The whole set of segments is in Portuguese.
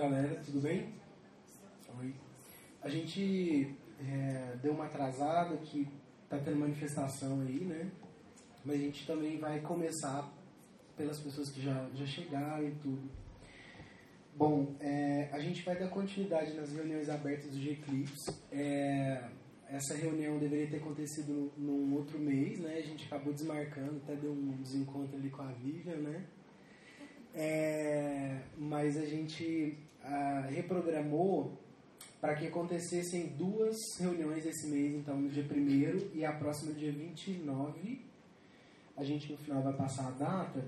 galera, tudo bem? Oi. A gente deu uma atrasada que tá tendo manifestação aí, né? Mas a gente também vai começar pelas pessoas que já chegaram e tudo. Bom, a gente vai dar continuidade nas reuniões abertas do G-Clips. Essa reunião deveria ter acontecido num outro mês, né? A gente acabou desmarcando, até deu um desencontro ali com a Vivian, né? Mas a gente reprogramou para que acontecessem 2 reuniões esse mês, então no dia 1º e a próxima no dia 29. A gente no final vai passar a data.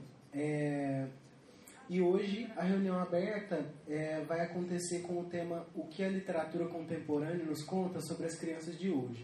E hoje a reunião aberta vai acontecer com o tema O que a literatura contemporânea nos conta sobre as crianças de hoje.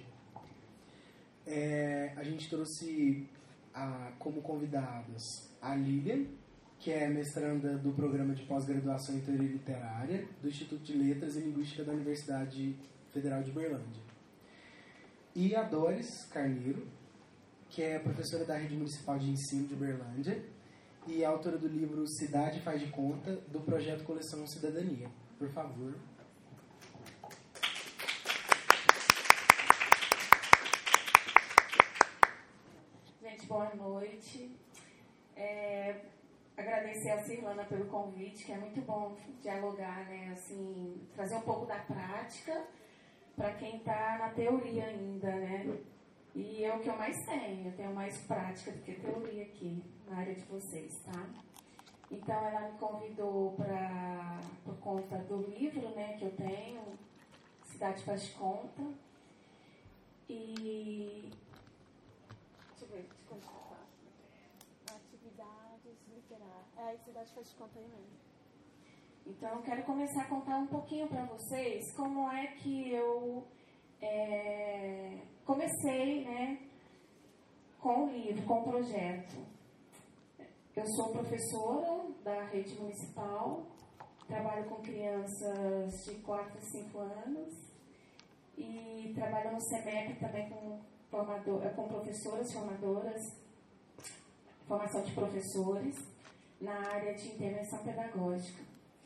A gente trouxe como convidadas a Lilian, que é mestranda do programa de pós-graduação em Teoria Literária do Instituto de Letras e Linguística da Universidade Federal de Uberlândia. E a Doris Carneiro, que é professora da Rede Municipal de Ensino de Uberlândia e autora do livro Cidade Faz de Conta, do projeto Coleção Cidadania. Por favor. Gente, boa noite. Agradecer a Cirlana pelo convite, que é muito bom dialogar, né, assim, trazer um pouco da prática para quem está na teoria ainda, né? E é o que eu mais tenho, eu tenho mais prática do que teoria aqui na área de vocês, tá? Então ela me convidou por conta do livro, né, que eu tenho, Cidade Faz de Conta. E deixa eu ver, atividades literárias. A Cidade Faz de Conta aí mesmo. Então eu quero começar a contar um pouquinho para vocês como é que eu comecei, né, com o livro, com o projeto. Eu sou professora da rede municipal, trabalho com crianças de 4 a 5 anos e trabalho no SEMEP também com professoras formadoras, formação de professores na área de intervenção pedagógica.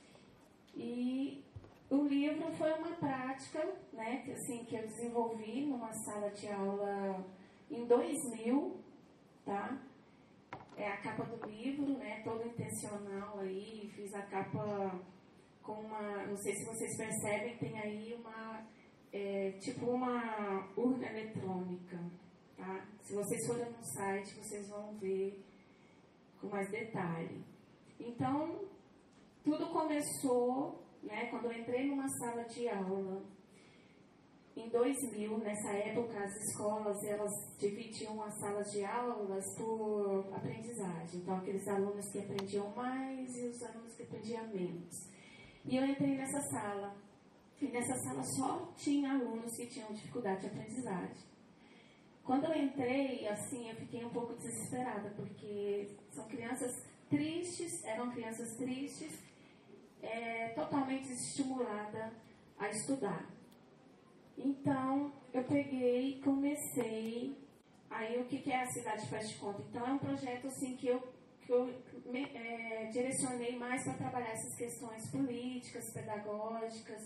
E o livro foi uma prática, né, que eu desenvolvi numa sala de aula em 2000, tá? É a capa do livro, né, toda intencional aí, fiz a capa com uma, não sei se vocês percebem, tem aí tipo uma urna eletrônica, tá? Se vocês forem no site, vocês vão ver com mais detalhe. Então, tudo começou, né, quando eu entrei numa sala de aula, em 2000, nessa época, as escolas, elas dividiam as salas de aulas por aprendizagem. Então, aqueles alunos que aprendiam mais e os alunos que aprendiam menos. E eu entrei nessa sala. E nessa sala só tinha alunos que tinham dificuldade de aprendizagem. Quando eu entrei, assim, eu fiquei um pouco desesperada, porque são crianças tristes, eram crianças tristes, totalmente desestimulada a estudar. Então, eu peguei e comecei. Aí, o que é a Cidade Faz de Conta? Então, é um projeto assim, que eu direcionei mais para trabalhar essas questões políticas, pedagógicas,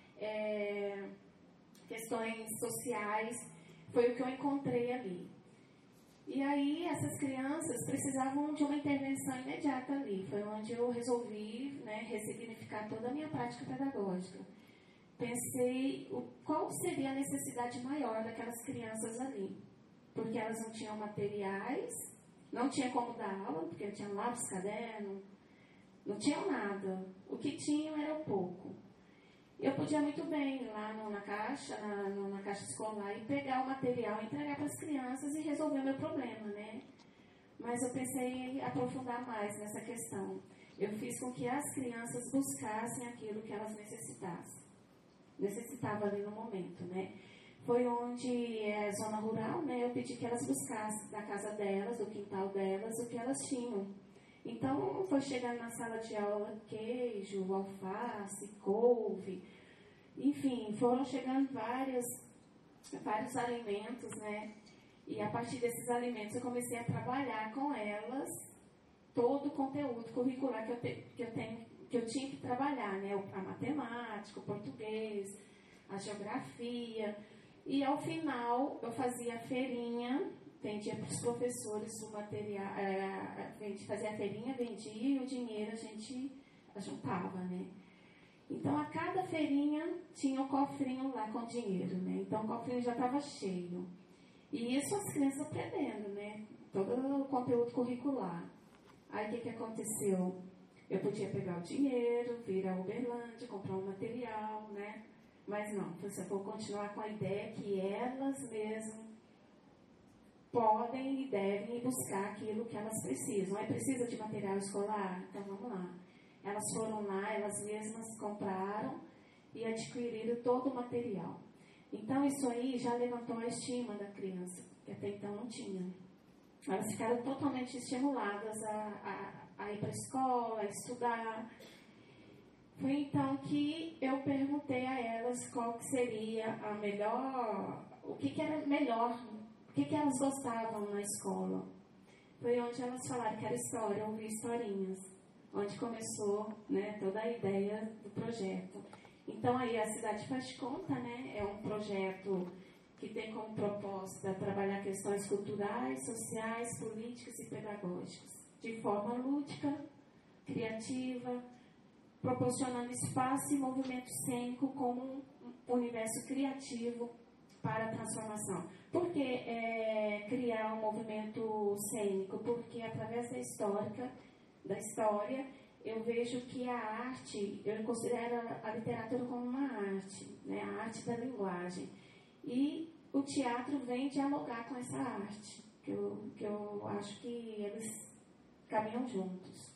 questões sociais. Foi o que eu encontrei ali. E aí, essas crianças precisavam de uma intervenção imediata ali. Foi onde eu resolvi, né, ressignificar toda a minha prática pedagógica. Pensei qual seria a necessidade maior daquelas crianças ali. Porque elas não tinham materiais, não tinha como dar aula, porque não tinham lápis, caderno, não tinham nada. O que tinham era pouco. Eu podia muito bem ir lá na caixa escolar e pegar o material, entregar para as crianças e resolver o meu problema, né? Mas eu pensei em aprofundar mais nessa questão. Eu fiz com que as crianças buscassem aquilo que elas necessitavam ali no momento, né? Foi onde zona rural, né? Eu pedi que elas buscassem da casa delas, do quintal delas, o que elas tinham. Então, foi chegando na sala de aula queijo, alface, couve, enfim, foram chegando vários alimentos, né? E a partir desses alimentos eu comecei a trabalhar com elas todo o conteúdo curricular que eu tenho que eu tinha que trabalhar, né? A matemática, o português, a geografia. E ao final eu fazia a feirinha, vendia para os professores o material, fazia a feirinha, vendia e o dinheiro a gente juntava, né? Então a cada feirinha tinha um cofrinho lá com dinheiro, né? Então o cofrinho já estava cheio. E isso as crianças aprendendo, né? Todo o conteúdo curricular. Aí o que aconteceu? Eu podia pegar o dinheiro, vir a Uberlândia, comprar um material, né? Mas não, você for continuar com a ideia que elas mesmas podem e devem ir buscar aquilo que elas precisam. Aí precisa de material escolar? Então vamos lá. Elas foram lá, elas mesmas compraram e adquiriram todo o material. Então isso aí já levantou a estima da criança, que até então não tinha. Elas ficaram totalmente estimuladas a ir para a escola, a estudar. Foi então que eu perguntei a elas qual que seria a melhor, o que era melhor, o que elas gostavam na escola. Foi onde elas falaram que era história, ouvir historinhas, onde começou, né, toda a ideia do projeto. Então aí a Cidade Faz de Conta, né, é um projeto que tem como proposta trabalhar questões culturais, sociais, políticas e pedagógicas, de forma lúdica, criativa, proporcionando espaço e movimento cênico como um universo criativo para a transformação. Por que criar um movimento cênico? Porque através da história, eu vejo que a arte, eu considero a literatura como uma arte, né? A arte da linguagem. E o teatro vem dialogar com essa arte, que eu acho que eles caminham juntos.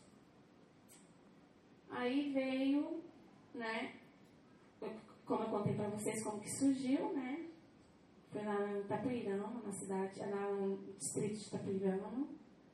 Aí veio, né, como eu contei para vocês como que surgiu, né, foi lá em Itapuirama, na cidade, lá no distrito de Itapuirama.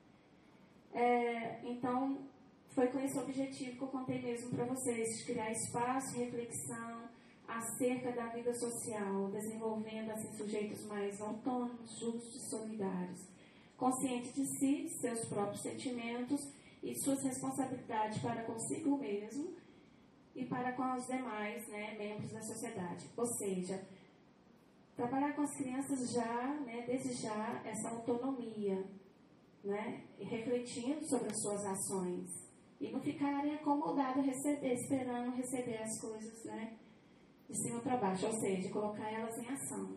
Então, foi com esse objetivo que eu contei mesmo para vocês, de criar espaço e reflexão acerca da vida social, desenvolvendo assim sujeitos mais autônomos, justos e solidários, conscientes de si, de seus próprios sentimentos e suas responsabilidades para consigo mesmo e para com os demais, né, membros da sociedade. Ou seja, trabalhar com as crianças já, né, desde já, essa autonomia, né, refletindo sobre as suas ações e não ficarem acomodadas esperando receber as coisas, né, de cima para baixo, ou seja, colocar elas em ação.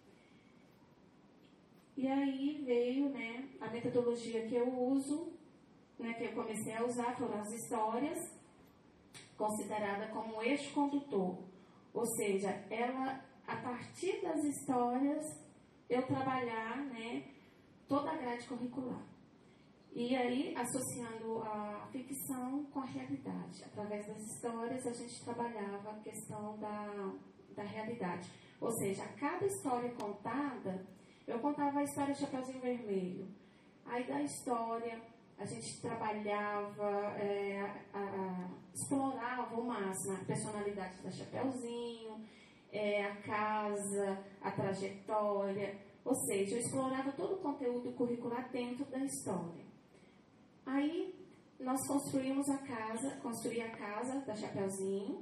E aí veio, né, a metodologia que eu uso, né, que eu comecei a usar, foram as histórias, considerada como um eixo condutor. Ou seja, ela, a partir das histórias, eu trabalhar, né, toda a grade curricular. E aí, associando a ficção com a realidade. Através das histórias, a gente trabalhava a questão da realidade. Ou seja, a cada história contada, eu contava a história de Chapeuzinho Vermelho. Aí, da história, a gente trabalhava, explorava ao máximo a personalidade da Chapeuzinho, a casa, a trajetória. Ou seja, eu explorava todo o conteúdo curricular dentro da história. Aí, nós construí a casa da Chapeuzinho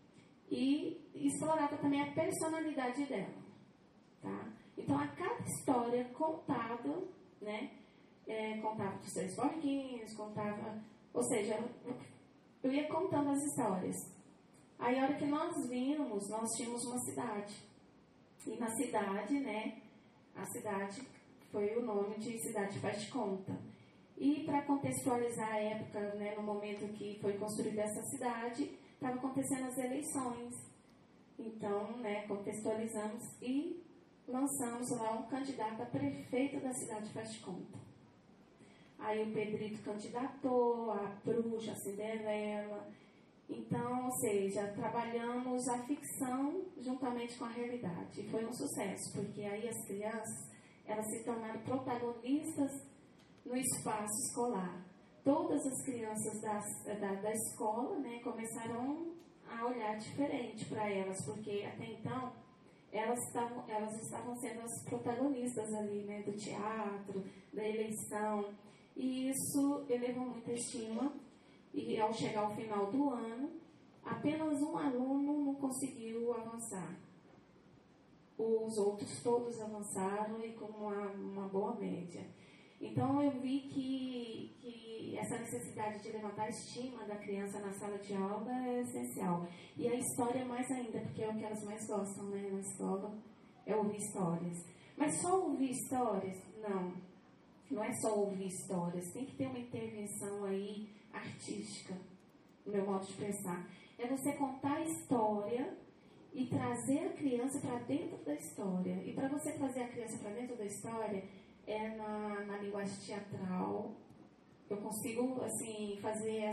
e explorava também a personalidade dela, tá? Então, a cada história contada, né, contava dos 3 porquinhos, contava, ou seja, eu ia contando as histórias. Aí, a hora que nós vimos, nós tínhamos uma cidade. E na cidade, né, a cidade foi o nome de Cidade Faz de Conta. E para contextualizar a época, né, no momento que foi construída essa cidade, estava acontecendo as eleições. Então, né, contextualizamos e lançamos lá um candidato a prefeito da Cidade Faz de Conta. Aí o Pedrito candidatou, a Bruxa, a Cinderela. Então, ou seja, trabalhamos a ficção juntamente com a realidade. E foi um sucesso, porque aí as crianças, elas se tornaram protagonistas no espaço escolar. Todas as crianças da escola, né, começaram a olhar diferente para elas, porque até então elas estavam sendo as protagonistas ali, né, do teatro, da eleição, e isso elevou muita estima. e ao chegar ao final do ano, apenas um aluno não conseguiu avançar. Os outros todos avançaram e com uma boa média. Então, eu vi que essa necessidade de levantar a estima da criança na sala de aula é essencial. E a história mais ainda, porque é o que elas mais gostam, né, na escola, é ouvir histórias. Mas só ouvir histórias? Não é só ouvir histórias. Tem que ter uma intervenção aí artística, no meu modo de pensar. É você contar a história e trazer a criança para dentro da história. E para você trazer a criança para dentro da história, é na linguagem teatral. Eu consigo, assim, fazer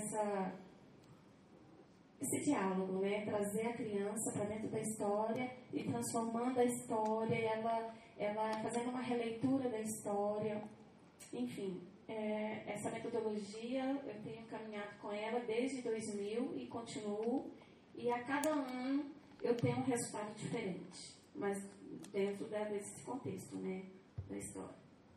esse diálogo, né? Trazer a criança para dentro da história e transformando a história, ela fazendo uma releitura da história. Enfim, essa metodologia eu tenho caminhado com ela desde 2000 e continuo. E a cada ano eu tenho um resultado diferente, mas dentro desse contexto, né, da história.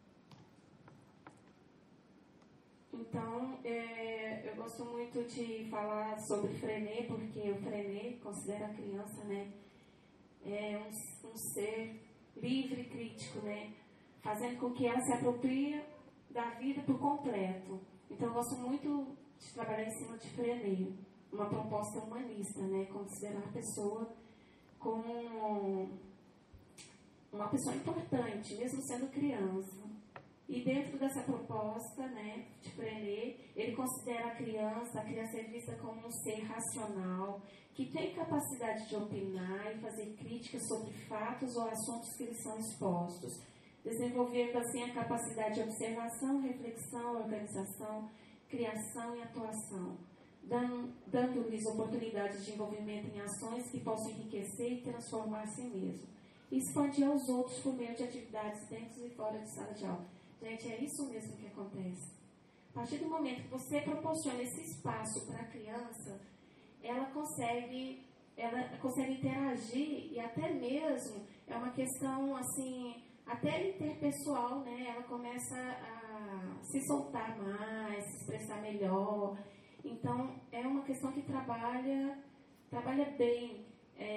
Então, eu gosto muito de falar sobre Freinet, porque o Freinet considera a criança, né, um ser livre e crítico, né, fazendo com que ela se aproprie da vida por completo. Então, eu gosto muito de trabalhar em cima de Freinet, uma proposta humanista, né, considerar a pessoa como uma pessoa importante, mesmo sendo criança. E dentro dessa proposta, né, de Freinet, ele considera a criança é vista como um ser racional, que tem capacidade de opinar e fazer críticas sobre fatos ou assuntos que lhes são expostos, desenvolvendo assim a capacidade de observação, reflexão, organização, criação e atuação, dando-lhes oportunidades de envolvimento em ações que possam enriquecer e transformar a si mesmo, e expandir aos outros por meio de atividades dentro e fora de sala de aula. Gente, é isso mesmo que acontece. A partir do momento que você proporciona esse espaço para a criança, ela consegue interagir e até mesmo é uma questão assim, até interpessoal, né? Ela começa a se soltar mais, se expressar melhor. Então, é uma questão que trabalha bem.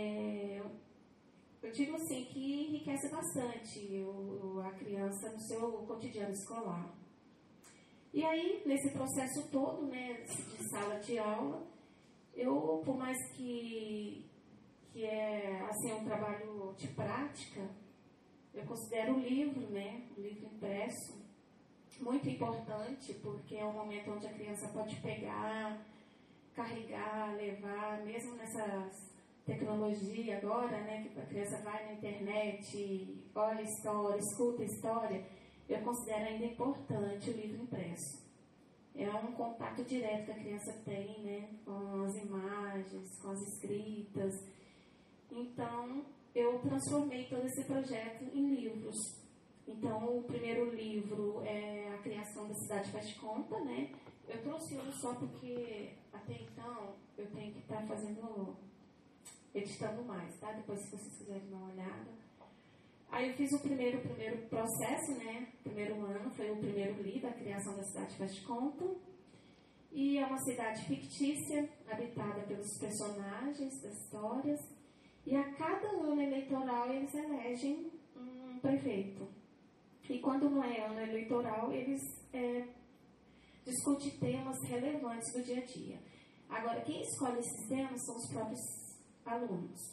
Eu digo assim, que enriquece bastante a criança no seu cotidiano escolar. E aí, nesse processo todo, né, de sala de aula, eu, por mais que é assim, um trabalho de prática, eu considero o livro, né, o livro impresso, muito importante, porque é um momento onde a criança pode pegar, carregar, levar, mesmo nessas tecnologia agora, né, que a criança vai na internet, olha a história, escuta a história, eu considero ainda importante o livro impresso. É um contato direto que a criança tem, né, com as imagens, com as escritas. Então, eu transformei todo esse projeto em livros. Então, o primeiro livro é A Criação da Cidade Faz de Conta, né? Eu trouxe um só porque, até então, eu tenho que estar editando mais, tá? Depois, se vocês quiserem dar uma olhada. Aí eu fiz o primeiro processo, né? Primeiro ano, foi o primeiro livro, A Criação da Cidade Faz de Conta. E é uma cidade fictícia, habitada pelos personagens das histórias. E a cada ano eleitoral, eles elegem um prefeito. E quando não é ano eleitoral, eles discutem temas relevantes do dia a dia. Agora, quem escolhe esses temas são os próprios alunos.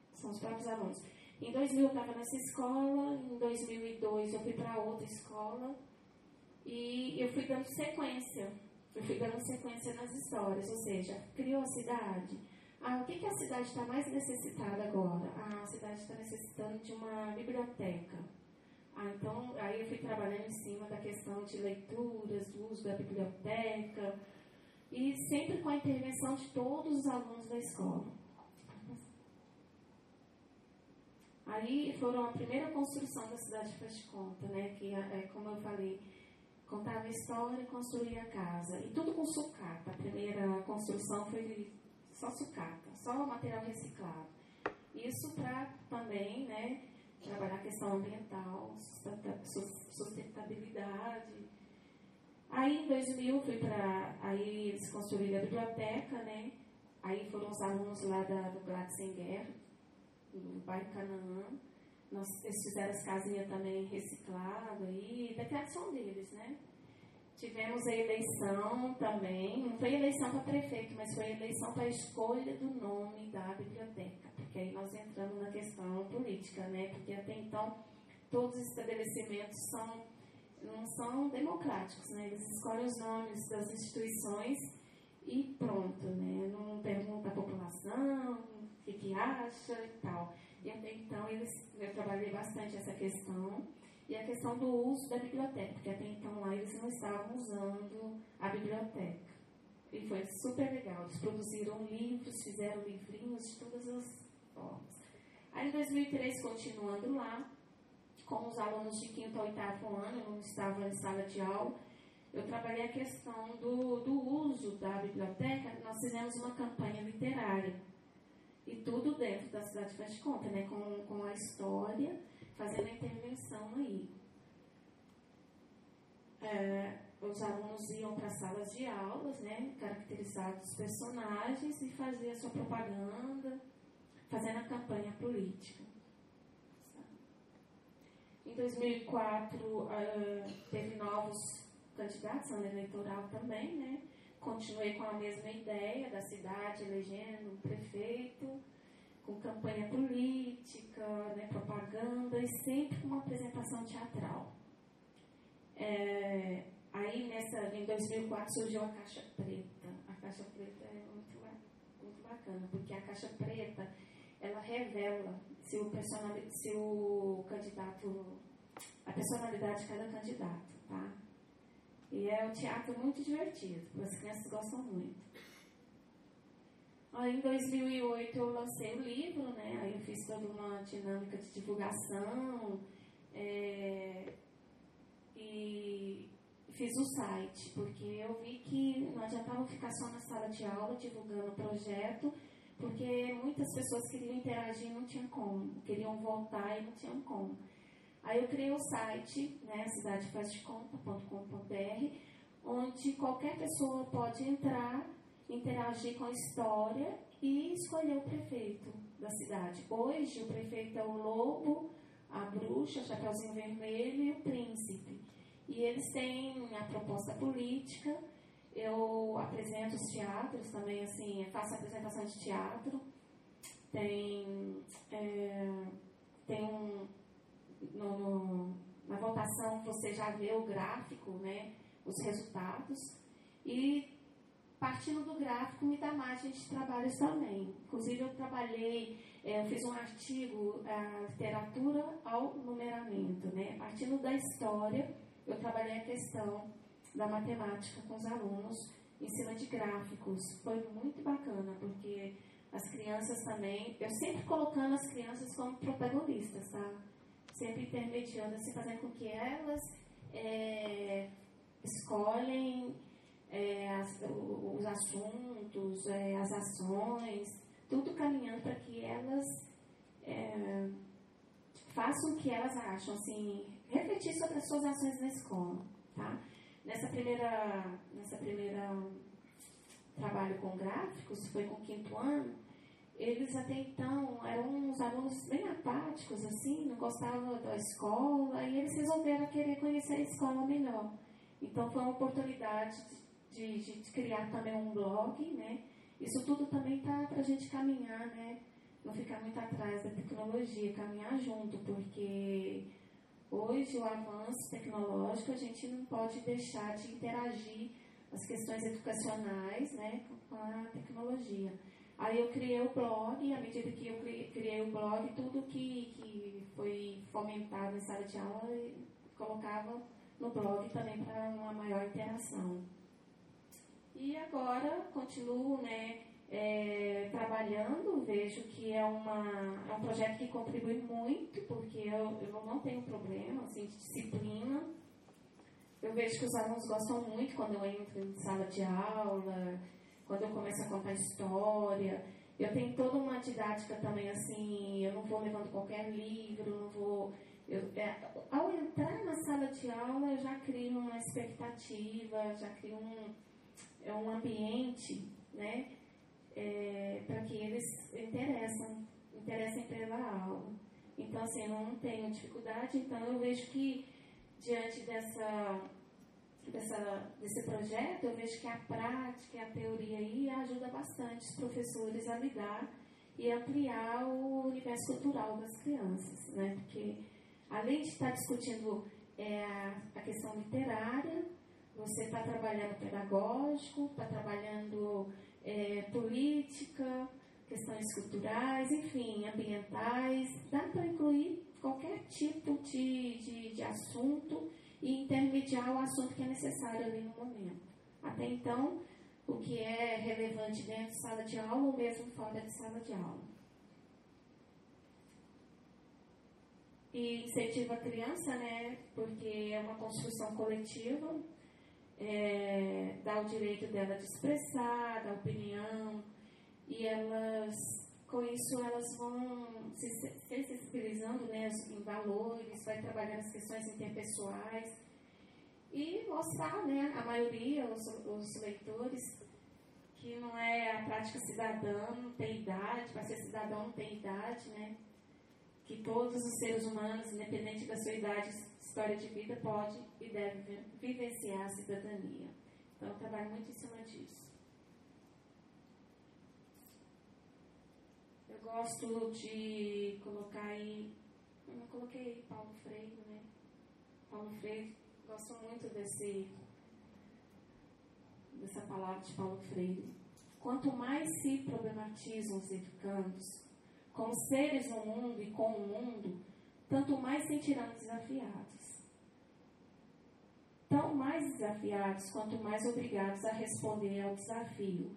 Em 2000 eu estava nessa escola, em 2002 eu fui para outra escola e eu fui dando sequência nas histórias, ou seja, criou a cidade. O que a cidade está mais necessitada agora? A cidade está necessitando de uma biblioteca. Então, aí eu fui trabalhando em cima da questão de leituras, do uso da biblioteca, e sempre com a intervenção de todos os alunos da escola. Aí foram a primeira construção da cidade faz de conta, né? Que como eu falei, contava a história e construía a casa. E tudo com sucata. A primeira construção foi só sucata, só material reciclado. Isso para também, né, trabalhar a questão ambiental, sustentabilidade. Aí, em 2000, aí eles construíram a biblioteca, né? Aí foram os alunos lá do Glatzenguer, do bairro Canaã. Eles fizeram as casinhas também recicladas, aí, da criação deles, né? Tivemos a eleição também, não foi eleição para prefeito, mas foi eleição para a escolha do nome da biblioteca, porque aí nós entramos na questão política, né? Porque até então todos os estabelecimentos não são democráticos, né? Eles escolhem os nomes das instituições e pronto, né? Não pergunta à população o que acha e tal. E até então eu trabalhei bastante essa questão. E a questão do uso da biblioteca, porque até então lá eles não estavam usando a biblioteca. E foi super legal. Eles produziram livros, fizeram livrinhos de todas as formas. Aí em 2003, continuando lá, com os alunos de 5º ao 8º ano, eu não estava em sala de aula, eu trabalhei a questão do uso da biblioteca. Nós fizemos uma campanha literária. E tudo dentro da cidade faz de conta, né? Com a história, fazendo a intervenção aí. Os alunos iam para salas de aulas, né? Caracterizados os personagens e faziam a sua propaganda, fazendo a campanha política. Em 2004, teve novos candidatos, ano eleitoral também, né? Continuei com a mesma ideia da cidade, elegendo um prefeito, com campanha política, né, propaganda e sempre com uma apresentação teatral. Aí, em 2004, surgiu a Caixa Preta. A Caixa Preta é muito bacana, porque a Caixa Preta, ela revela se o candidato, a personalidade de cada candidato, tá? E é um teatro muito divertido, as crianças gostam muito. Aí, em 2008, eu lancei o livro, né? Aí eu fiz toda uma dinâmica de divulgação e fiz o site, porque eu vi que não adiantava ficar só na sala de aula divulgando o projeto, porque muitas pessoas queriam interagir e não tinham como, queriam voltar e não tinham como. Aí eu criei o site, né, cidadefazdeconta.com.br, onde qualquer pessoa pode entrar, interagir com a história e escolher o prefeito da cidade. Hoje o prefeito é o lobo, a bruxa, Chapeuzinho Vermelho e o príncipe. E eles têm a proposta política. Eu apresento os teatros também, assim, faço apresentação de teatro. Na votação você já vê o gráfico, né, os resultados, e partindo do gráfico me dá margem de trabalhos também. Inclusive eu fiz um artigo, a literatura ao numeramento, né? Partindo da história, eu trabalhei a questão da matemática com os alunos em cima de gráficos. Foi muito bacana, porque as crianças também, eu sempre colocando as crianças como protagonistas, tá? Sempre intermediando, assim, fazendo com que elas escolhem os assuntos, as ações, tudo caminhando para que elas façam o que elas acham, assim, refletir sobre as suas ações na escola, tá? Nessa primeira trabalho com gráficos, foi com o 5º ano, eles até então eram uns alunos bem apáticos, assim, não gostavam da escola, e eles resolveram querer conhecer a escola melhor. Então foi uma oportunidade de criar também um blog, né? Isso tudo também tá para a gente caminhar, né? Não ficar muito atrás da tecnologia, caminhar junto, porque hoje o avanço tecnológico a gente não pode deixar de interagir as questões educacionais, né, com a tecnologia. Aí eu criei o blog, e à medida que eu criei o blog, tudo que foi fomentado em sala de aula, eu colocava no blog também para uma maior interação. E agora continuo, né, trabalhando, vejo que é um projeto que contribui muito, porque eu não tenho problema assim, de disciplina. Eu vejo que os alunos gostam muito quando eu entro em sala de aula, quando eu começo a contar história. Eu tenho toda uma didática também, assim, eu não vou levando qualquer livro, não vou... ao entrar na sala de de aula eu já crio uma expectativa, já crio um ambiente, né, para que eles interessem pela aula. Então, assim, eu não tenho dificuldade, então eu vejo que, diante desse projeto, eu vejo que a prática e a teoria aí ajuda bastante os professores a lidar e ampliar o universo cultural das crianças, né? Porque, além de estar discutindo a questão literária, você está trabalhando pedagógico, está trabalhando política, questões culturais, enfim, ambientais. Dá para incluir qualquer tipo de assunto e intermediar o assunto que é necessário ali no momento. Até então, o que é relevante dentro de sala de aula ou mesmo fora de sala de aula. E incentiva a criança, né, porque é uma construção coletiva, dá o direito dela de expressar, da opinião, e elas, com isso, elas vão se sensibilizando, né, em valores, vai trabalhando as questões interpessoais e mostrar, né, a maioria, os leitores, que não é a prática cidadã, não tem idade, para ser cidadão não tem idade, né, que todos os seres humanos, independente da sua idade, história de vida, pode e deve vivenciar a cidadania. Então, eu trabalho muito em cima disso. Eu gosto de colocar aí, eu não coloquei aí Paulo Freire, né? Paulo Freire, gosto muito dessa palavra de Paulo Freire. Quanto mais se problematizam os educandos como seres no mundo e com o mundo, tanto mais sentirão desafiados. Tão mais desafiados, quanto mais obrigados a responder ao desafio.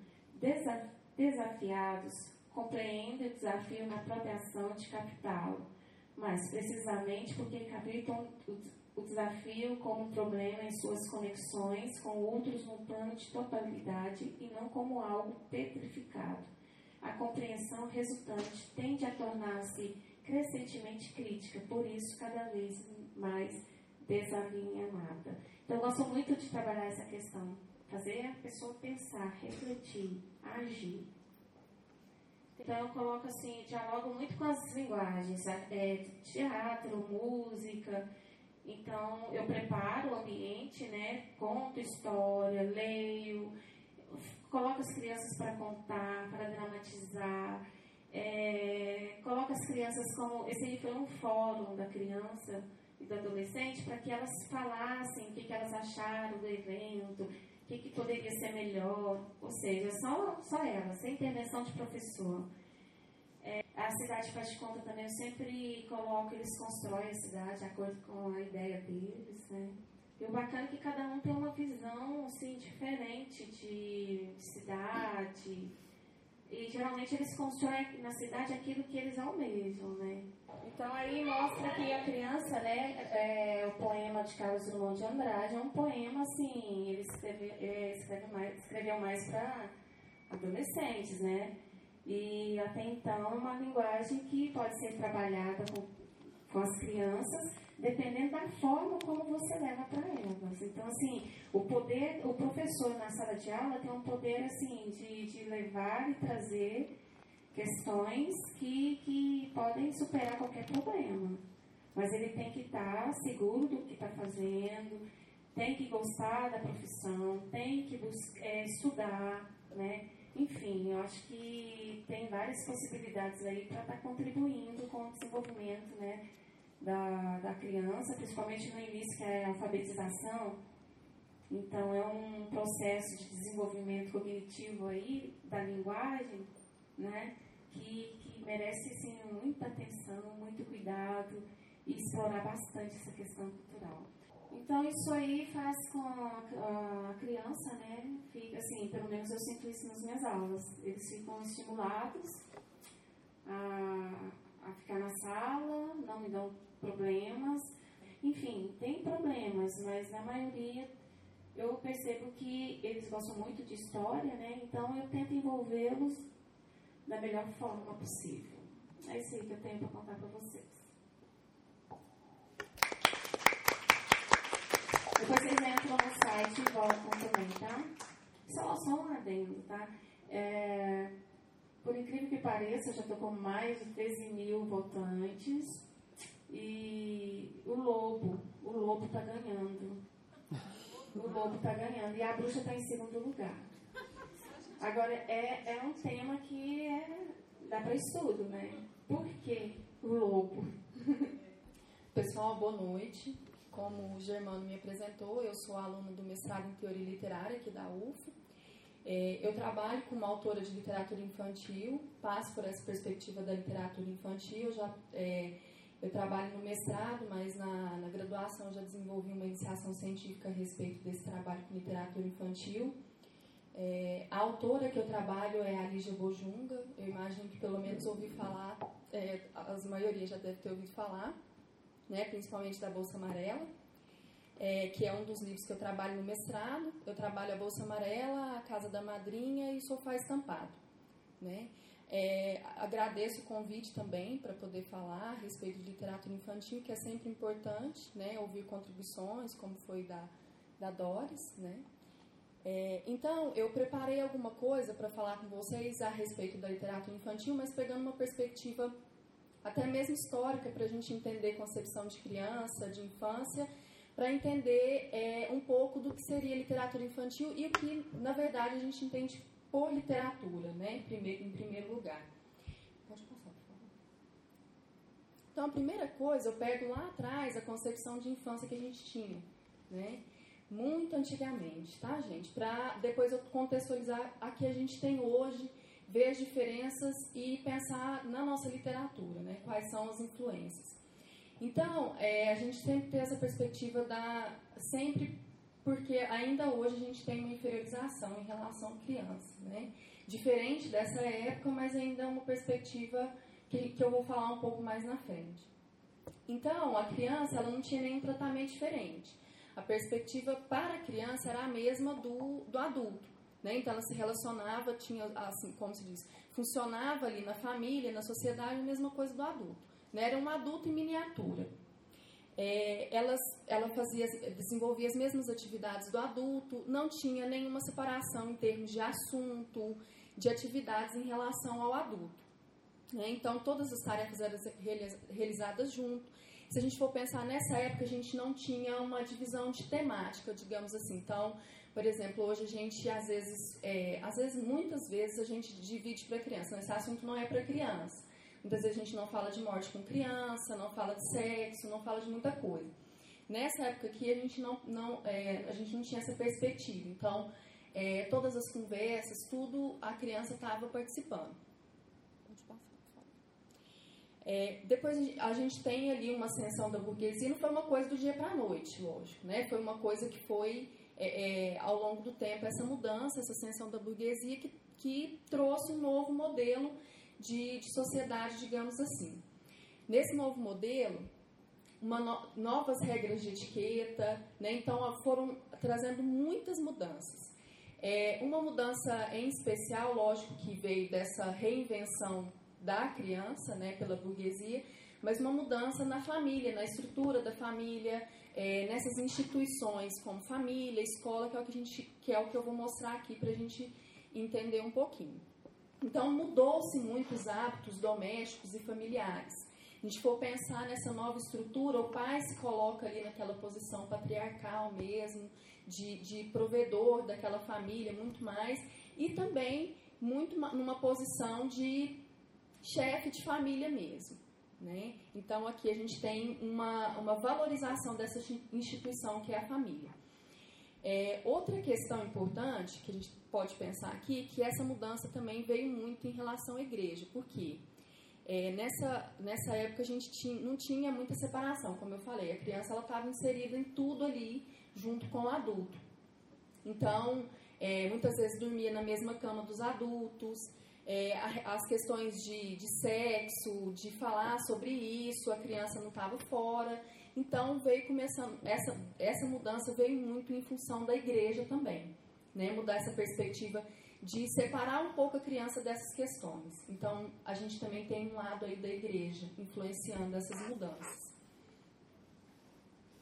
Desafiados compreendem o desafio na própria ação de captá-lo, mas precisamente porque captam o desafio como um problema em suas conexões com outros no plano de totalidade e não como algo petrificado. A compreensão resultante tende a tornar-se crescentemente crítica, por isso cada vez mais desalinhamada. Então, eu gosto muito de trabalhar essa questão, fazer a pessoa pensar, refletir, agir. Então, eu coloco assim, dialogo muito com as linguagens, teatro, música. Então, eu preparo o ambiente, né, conto história, leio, coloco as crianças para contar, para dramatizar, coloco as crianças como... Esse aí foi um fórum da criança e do adolescente para que elas falassem o que elas acharam do evento, o que poderia ser melhor, ou seja, só elas, sem intervenção de professor. A cidade faz de conta também, eu sempre coloco, eles constroem a cidade de acordo com a ideia deles, né? E o bacana é que cada um tem uma visão assim, diferente de cidade. E geralmente eles constroem na cidade aquilo que eles almejam, né? Então aí mostra que a criança, né, o poema de Carlos Drummond de Andrade é um poema assim, ele escreveu mais para adolescentes, né? E até então uma linguagem que pode ser trabalhada com as crianças, dependendo da forma como você leva para elas. Então, assim, o professor na sala de aula tem um poder, assim, de levar e trazer questões que podem superar qualquer problema. Mas ele tem que estar seguro do que está fazendo, tem que gostar da profissão, tem que estudar, né? Enfim, eu acho que tem várias possibilidades aí para estar contribuindo com o desenvolvimento, né, da criança, principalmente no início, que é a alfabetização. Então, é um processo de desenvolvimento cognitivo aí, da linguagem, né, que merece, assim, muita atenção, muito cuidado e explorar bastante essa questão cultural. Então, isso aí faz com a criança, né, fica assim, pelo menos eu sinto isso nas minhas aulas, eles ficam estimulados a ficar na sala, não me dão problemas, enfim, tem problemas, mas na maioria eu percebo que eles gostam muito de história, né, então eu tento envolvê-los da melhor forma possível. É isso aí que eu tenho para contar para vocês. site e voltam também, tá? Só um adendo, tá? Por incrível que pareça, eu já estou com mais de 13 mil votantes e o Lobo está ganhando. O Lobo está ganhando e a Bruxa está em segundo lugar. Agora, é um tema que dá para estudo, né? Por que o Lobo? Pessoal, boa noite. Como o Germano me apresentou, eu sou aluna do mestrado em Teoria Literária aqui da UF. Eu trabalho como autora de literatura infantil, passo por essa perspectiva da literatura infantil. Eu trabalho no mestrado, mas na graduação já desenvolvi uma iniciação científica a respeito desse trabalho com literatura infantil. A autora que eu trabalho é a Lígia Bojunga. Eu imagino que pelo menos ouvi falar, a maioria já deve ter ouvido falar, né, principalmente da Bolsa Amarela, que é um dos livros que eu trabalho no mestrado. Eu trabalho a Bolsa Amarela, a Casa da Madrinha e Sofá Estampado, né? Agradeço o convite também para poder falar a respeito de literatura infantil, que é sempre importante, né, ouvir contribuições, como foi da Doris, né? Então, eu preparei alguma coisa para falar com vocês a respeito da literatura infantil, mas pegando uma perspectiva até mesmo histórica, para a gente entender concepção de criança, de infância, para entender um pouco do que seria literatura infantil e o que, na verdade, a gente entende por literatura, né, em primeiro lugar. Pode passar, por favor. Então, a primeira coisa, eu pego lá atrás a concepção de infância que a gente tinha, né, muito antigamente, tá, gente? Para depois eu contextualizar a que a gente tem hoje, ver as diferenças e pensar na nossa literatura, né, quais são as influências. Então, a gente sempre tem essa perspectiva sempre, porque ainda hoje a gente tem uma inferiorização em relação à criança, né? Diferente dessa época, mas ainda é uma perspectiva que eu vou falar um pouco mais na frente. Então, a criança ela não tinha nenhum tratamento diferente. A perspectiva para a criança era a mesma do adulto, né? Então, ela se relacionava, tinha, assim, como se diz, funcionava ali na família, na sociedade, a mesma coisa do adulto, né? Era um adulto em miniatura. Ela desenvolvia as mesmas atividades do adulto, não tinha nenhuma separação em termos de assunto, de atividades em relação ao adulto, né? Então, todas as tarefas eram realizadas junto. Se a gente for pensar nessa época, a gente não tinha uma divisão de temática, digamos assim. Então, por exemplo, hoje a gente, muitas vezes, a gente divide para criança. Esse assunto não é para criança. Muitas vezes a gente não fala de morte com criança, não fala de sexo, não fala de muita coisa. Nessa época aqui, a gente não tinha essa perspectiva. Então, todas as conversas, tudo, a criança estava participando. Depois a gente tem ali uma ascensão da burguesia. Não foi uma coisa do dia para a noite, lógico, né? Foi uma coisa que foi, ao longo do tempo, essa mudança, essa ascensão da burguesia que trouxe um novo modelo de sociedade, digamos assim. Nesse novo modelo, novas regras de etiqueta, né? Então foram trazendo muitas mudanças. Uma mudança em especial, lógico, que veio dessa reinvenção da criança, né, pela burguesia, mas uma mudança na família, na estrutura da família, nessas instituições como família, escola, que é o que eu vou mostrar aqui para a gente entender um pouquinho. Então, mudou-se muito os hábitos domésticos e familiares. A gente for pensar nessa nova estrutura, o pai se coloca ali naquela posição patriarcal mesmo, de provedor daquela família, muito mais, e também muito numa posição de chefe de família mesmo, né? Então, aqui a gente tem uma valorização dessa instituição que é a família. Outra questão importante que a gente pode pensar aqui, que essa mudança também veio muito em relação à igreja. Por quê? Nessa época a gente não tinha muita separação, como eu falei. A criança estava inserida em tudo ali, junto com o adulto. Então, muitas vezes dormia na mesma cama dos adultos. As questões de sexo, de falar sobre isso, a criança não estava fora. Então, veio começando, essa mudança veio muito em função da igreja também, né? Mudar essa perspectiva de separar um pouco a criança dessas questões. Então, a gente também tem um lado aí da igreja influenciando essas mudanças.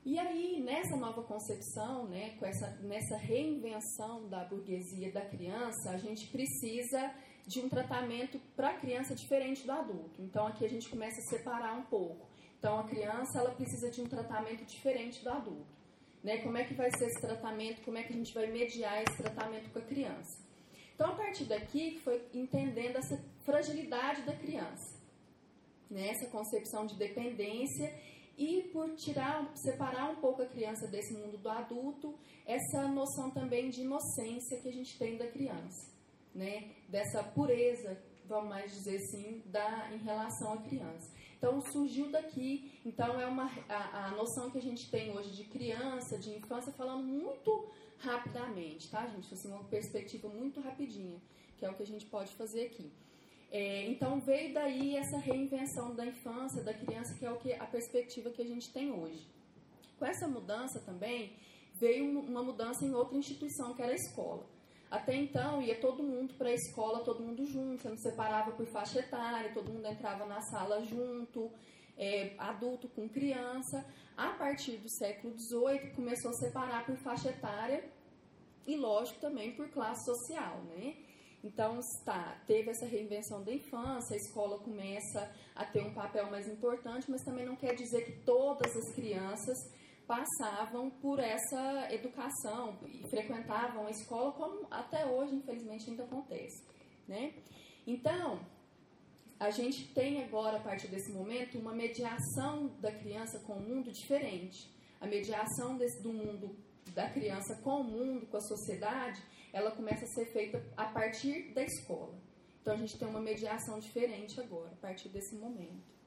E aí, nessa nova concepção, né, nessa reinvenção da burguesia da criança, a gente precisa de um tratamento para a criança diferente do adulto. Então, aqui a gente começa a separar um pouco. Então, a criança ela precisa de um tratamento diferente do adulto. Né? Como é que vai ser esse tratamento? Como é que a gente vai mediar esse tratamento com a criança? Então, a partir daqui, foi entendendo essa fragilidade da criança, né? Essa concepção de dependência e por separar um pouco a criança desse mundo do adulto, essa noção também de inocência que a gente tem da criança, né? Dessa pureza, vamos mais dizer assim, em relação à criança. Então, surgiu daqui, então a noção que a gente tem hoje de criança, de infância, falando muito rapidamente, tá, gente? Assim, uma perspectiva muito rapidinha, que é o que a gente pode fazer aqui. Então, veio daí essa reinvenção da infância, da criança, que é a perspectiva que a gente tem hoje. Com essa mudança também, veio uma mudança em outra instituição, que era a escola. Até então, ia todo mundo para a escola, todo mundo junto, você não separava por faixa etária, todo mundo entrava na sala junto, adulto com criança. A partir do século XVIII, começou a separar por faixa etária e, lógico, também por classe social, né? Então, teve essa reinvenção da infância, a escola começa a ter um papel mais importante, mas também não quer dizer que todas as crianças passavam por essa educação e frequentavam a escola, como até hoje, infelizmente, ainda acontece, né? Então, a gente tem agora, a partir desse momento, uma mediação da criança com o mundo diferente. A mediação do mundo da criança com o mundo, com a sociedade, ela começa a ser feita a partir da escola. Então, a gente tem uma mediação diferente agora, a partir desse momento.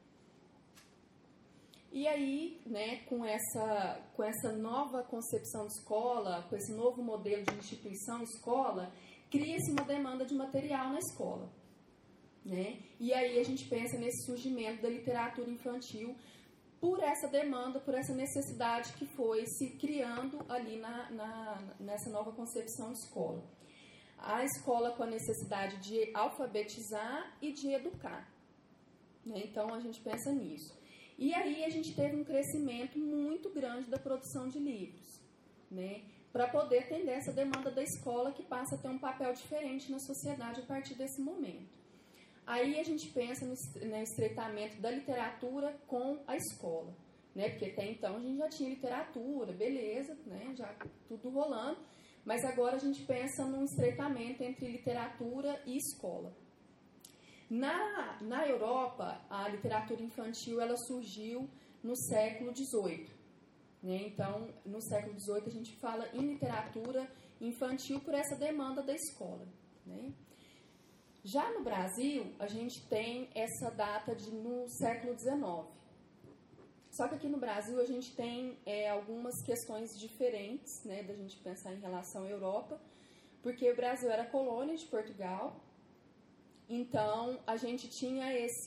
E aí, né, com essa nova concepção de escola, com esse novo modelo de instituição escola, cria-se uma demanda de material na escola, né? E aí a gente pensa nesse surgimento da literatura infantil por essa demanda, por essa necessidade que foi se criando ali nessa nova concepção de escola. A escola com a necessidade de alfabetizar e de educar, né? Então, a gente pensa nisso. E aí a gente teve um crescimento muito grande da produção de livros, né? Para poder atender essa demanda da escola, que passa a ter um papel diferente na sociedade a partir desse momento. Aí a gente pensa no estreitamento da literatura com a escola, né? Porque até então a gente já tinha literatura, beleza, né? Já tudo rolando, mas agora a gente pensa num estreitamento entre literatura e escola. Na Europa, a literatura infantil ela surgiu no século XVIII. Né? Então, no século XVIII, a gente fala em literatura infantil por essa demanda da escola. Né? Já no Brasil, a gente tem essa data no século XIX. Só que aqui no Brasil, a gente tem algumas questões diferentes, né, da gente pensar em relação à Europa, porque o Brasil era colônia de Portugal. Então, a gente tinha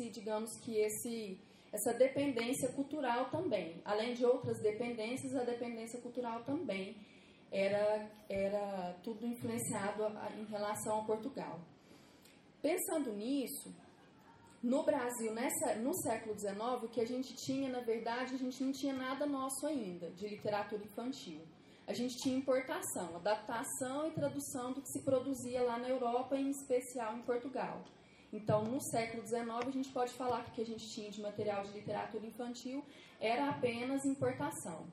essa dependência cultural também. Além de outras dependências, a dependência cultural também era tudo influenciado em relação a Portugal. Pensando nisso, no Brasil, no século XIX, o que a gente tinha, na verdade, a gente não tinha nada nosso ainda, de literatura infantil. A gente tinha importação, adaptação e tradução do que se produzia lá na Europa, em especial em Portugal. Então, no século XIX, a gente pode falar que o que a gente tinha de material de literatura infantil era apenas importação.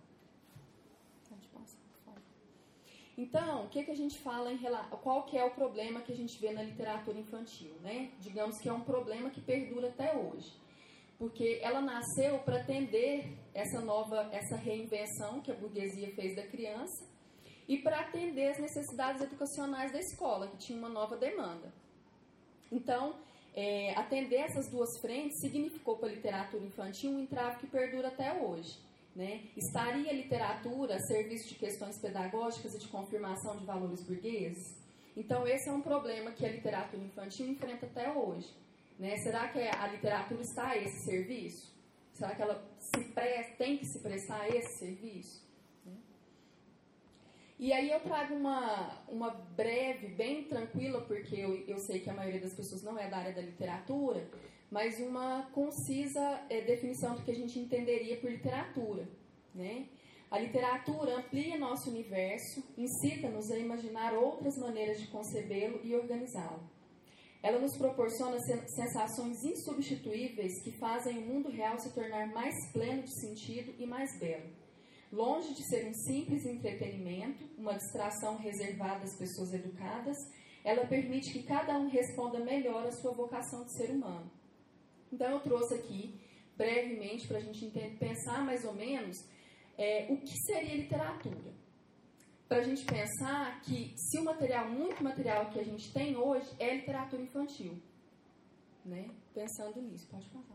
Então, o que a gente fala qual que é o problema que a gente vê na literatura infantil, né? Digamos que é um problema que perdura até hoje. Porque ela nasceu para atender essa reinvenção que a burguesia fez da criança e para atender as necessidades educacionais da escola, que tinha uma nova demanda. Então, atender essas duas frentes significou para a literatura infantil um entrave que perdura até hoje. Né? Estaria a literatura a serviço de questões pedagógicas e de confirmação de valores burgueses? Então, esse é um problema que a literatura infantil enfrenta até hoje. Né? Será que a literatura está a esse serviço? Será que ela tem que se prestar a esse serviço? E aí eu trago uma breve, bem tranquila, porque eu sei que a maioria das pessoas não é da área da literatura, mas uma concisa definição do que a gente entenderia por literatura. Né? A literatura amplia nosso universo, incita-nos a imaginar outras maneiras de concebê-lo e organizá-lo. Ela nos proporciona sensações insubstituíveis que fazem o mundo real se tornar mais pleno de sentido e mais belo. Longe de ser um simples entretenimento, uma distração reservada às pessoas educadas, ela permite que cada um responda melhor à sua vocação de ser humano. Então eu trouxe aqui, brevemente, para a gente pensar mais ou menos o que seria literatura. Para a gente pensar que se muito material que a gente tem hoje é literatura infantil. Né? Pensando nisso, pode passar.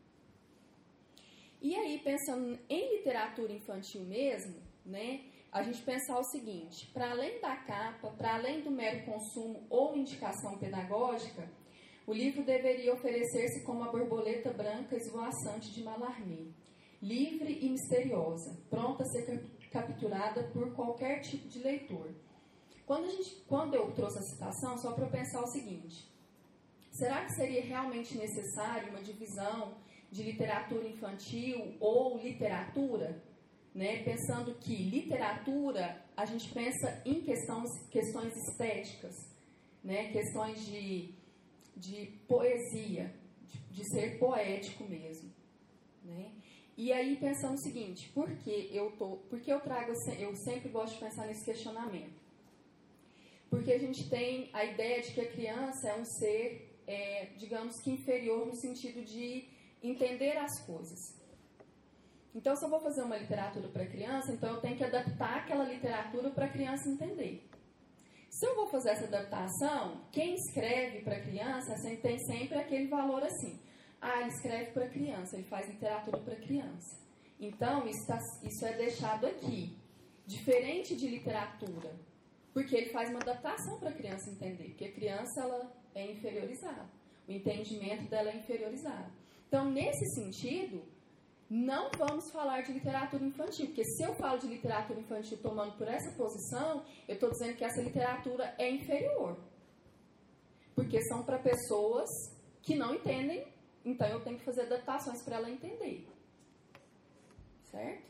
E aí, pensando em literatura infantil mesmo, né, a gente pensar o seguinte: para além da capa, para além do mero consumo ou indicação pedagógica, o livro deveria oferecer-se como a borboleta branca esvoaçante de Mallarmé, livre e misteriosa, pronta a ser capturada por qualquer tipo de leitor. Quando eu trouxe a citação, só para eu pensar o seguinte: será que seria realmente necessário uma divisão de literatura infantil ou literatura? Né? Pensando que literatura, a gente pensa em questões estéticas, né? Questões de poesia, de ser poético mesmo. Né? E aí, pensando o seguinte: por que eu sempre gosto de pensar nesse questionamento? Porque a gente tem a ideia de que a criança é um ser, digamos que inferior no sentido de entender as coisas. Então, se eu vou fazer uma literatura para criança, então eu tenho que adaptar aquela literatura para a criança entender. Se eu vou fazer essa adaptação, quem escreve para criança tem sempre aquele valor assim: ele escreve para criança, ele faz literatura para criança. Então, isso é deixado aqui. Diferente de literatura, porque ele faz uma adaptação para a criança entender, porque a criança ela é inferiorizada, o entendimento dela é inferiorizado. Então, nesse sentido, não vamos falar de literatura infantil, porque se eu falo de literatura infantil tomando por essa posição, eu estou dizendo que essa literatura é inferior. Porque são para pessoas que não entendem, então eu tenho que fazer adaptações para ela entender. Certo?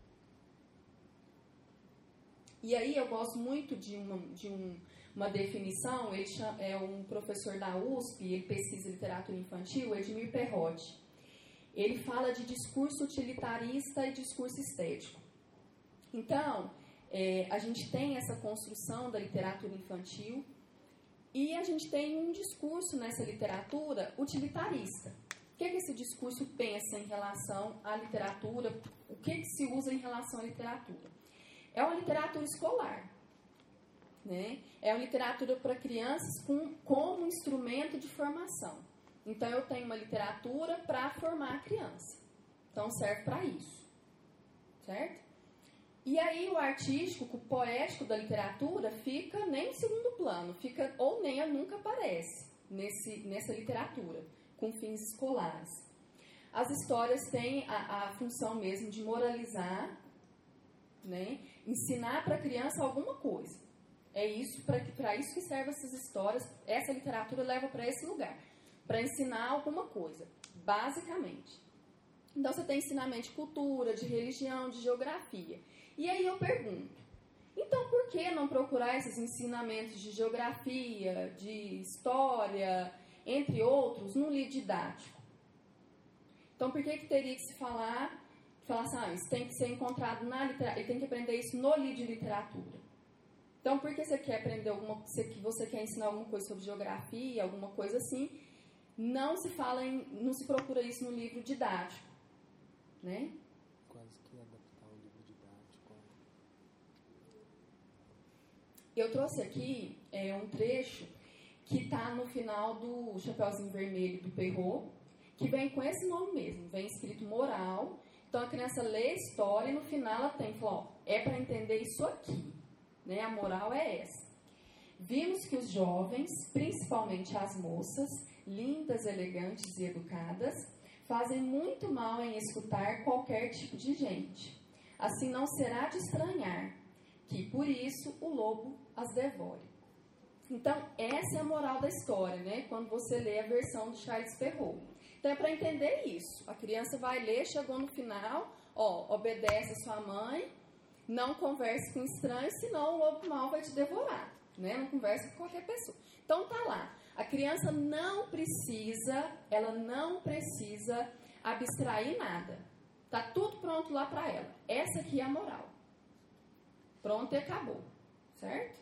E aí eu gosto muito de uma definição, ele é um professor da USP, ele pesquisa literatura infantil, Edmir Perrotti. Ele fala de discurso utilitarista e discurso estético. Então, a gente tem essa construção da literatura infantil e a gente tem um discurso nessa literatura utilitarista. O que esse discurso pensa em relação à literatura? O que se usa em relação à literatura? É uma literatura escolar. Né? É uma literatura para crianças como instrumento de formação. Então, eu tenho uma literatura para formar a criança. Então, serve para isso. Certo? E aí, o artístico, o poético da literatura fica nem em segundo plano, ou nem nunca aparece nessa literatura, com fins escolares. As histórias têm a função mesmo de moralizar, né? Ensinar para a criança alguma coisa. É isso, para isso que servem essas histórias, essa literatura leva para esse lugar. Para ensinar alguma coisa, basicamente. Então, você tem ensinamento de cultura, de religião, de geografia. E aí eu pergunto, então por que não procurar esses ensinamentos de geografia, de história, entre outros, num livro didático? Então, por que teria que se falar assim, isso tem que ser encontrado na literatura, ele tem que aprender isso no livro de literatura? Então, por que você quer aprender você quer ensinar alguma coisa sobre geografia, alguma coisa assim? Não se procura isso no livro didático, né? Quase que adaptar o livro didático. Eu trouxe aqui um trecho que está no final do Chapeuzinho Vermelho do Perrault, que vem com esse nome mesmo, vem escrito moral. Então a criança lê a história e no final ela tem que falar, é para entender isso aqui, né? A moral é essa. Vimos que os jovens, principalmente as moças, lindas, elegantes e educadas, fazem muito mal em escutar qualquer tipo de gente. Assim não será de estranhar que, por isso, o lobo as devore. Então, essa é a moral da história, né? Quando você lê a versão de Charles Perrault. Então, é para entender isso. A criança vai ler, chegou no final, obedece a sua mãe, Não converse com estranhos, senão o lobo mau vai te devorar, né? Não converse com qualquer pessoa. Então tá lá. A criança não precisa abstrair nada. Tá tudo pronto lá para ela. Essa aqui é a moral. Pronto e acabou, certo?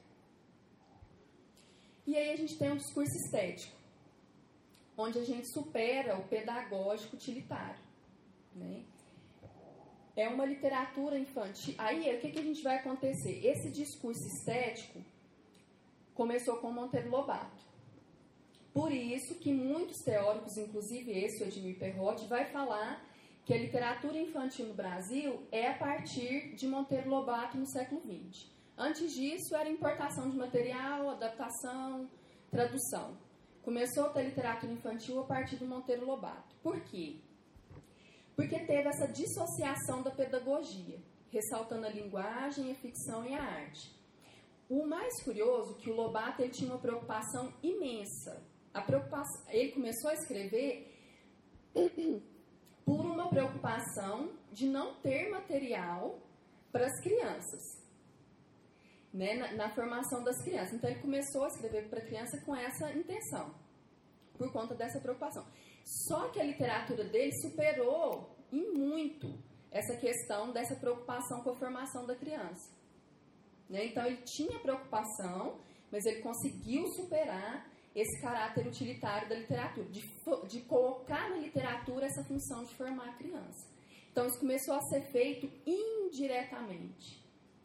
E aí a gente tem um discurso estético, onde a gente supera o pedagógico utilitário, né? É uma literatura infantil. Aí, o que a gente vai acontecer? Esse discurso estético começou com Monteiro Lobato. Por isso que muitos teóricos, inclusive esse, o Edmir Perrotti, vai falar que a literatura infantil no Brasil é a partir de Monteiro Lobato no século XX. Antes disso, era importação de material, adaptação, tradução. Começou a ter literatura infantil a partir do Monteiro Lobato. Por quê? Porque teve essa dissociação da pedagogia, ressaltando a linguagem, a ficção e a arte. O mais curioso é que o Lobato ele tinha uma preocupação imensa. Ele começou a escrever por uma preocupação de não ter material para as crianças, né, na formação das crianças. Então, ele começou a escrever para a criança com essa intenção, por conta dessa preocupação. Só que a literatura dele superou em muito essa questão dessa preocupação com a formação da criança, né? Então, ele tinha preocupação, mas ele conseguiu superar esse caráter utilitário da literatura, de colocar na literatura essa função de formar a criança. Então, isso começou a ser feito indiretamente.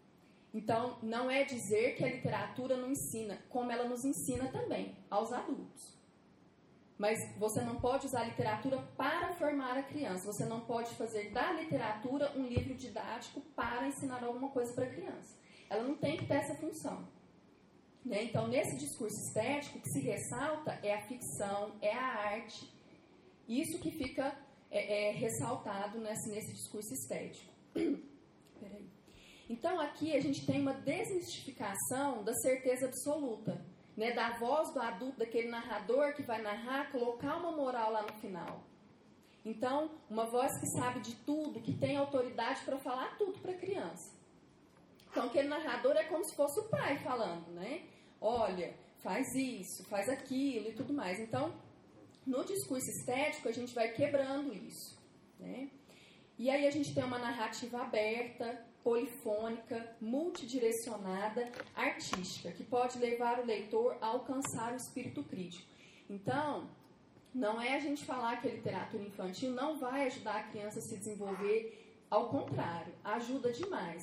Então, não é dizer que a literatura não ensina, como ela nos ensina também, aos adultos. Mas você não pode usar a literatura para formar a criança. Você não pode fazer da literatura um livro didático para ensinar alguma coisa para a criança. Ela não tem que ter essa função, né? Então, nesse discurso estético, o que se ressalta é a ficção, é a arte. Isso que fica ressaltado nesse discurso estético. Peraí. Então, aqui a gente tem uma desmistificação da certeza absoluta, né, da voz do adulto, daquele narrador que vai narrar, colocar uma moral lá no final. Então, uma voz que sabe de tudo, que tem autoridade para falar tudo para a criança. Então, aquele narrador é como se fosse o pai falando, né? Olha, faz isso, faz aquilo e tudo mais. Então, no discurso estético, a gente vai quebrando isso, né? E aí a gente tem uma narrativa aberta, polifônica, multidirecionada, artística, que pode levar o leitor a alcançar o espírito crítico. Então, não é a gente falar que a literatura infantil não vai ajudar a criança a se desenvolver, ao contrário, ajuda demais.